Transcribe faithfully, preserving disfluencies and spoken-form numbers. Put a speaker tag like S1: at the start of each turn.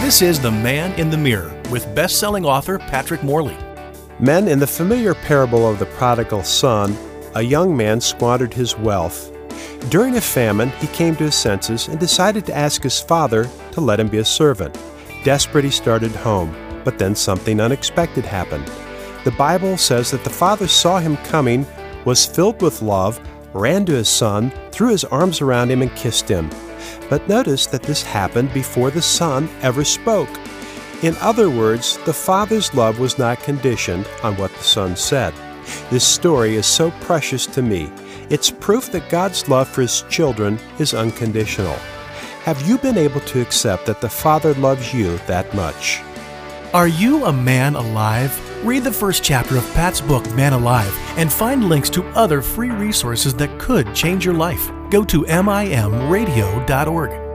S1: This is The Man in the Mirror with best-selling author Patrick Morley.
S2: Men, in the familiar parable of the prodigal son, a young man squandered his wealth. During a famine, he came to his senses and decided to ask his father to let him be a servant. Desperate, he started home, but then something unexpected happened. The Bible says that the father saw him coming, was filled with love, ran to his son, threw his arms around him and kissed him. But notice that this happened before the son ever spoke. In other words, the father's love was not conditioned on what the son said. This story is so precious to me. It's proof that God's love for His children is unconditional. Have you been able to accept that the Father loves you that much?
S1: Are you a man alive? Read the first chapter of Pat's book, Man Alive, and find links to other free resources that could change your life. Go to M I M radio dot org.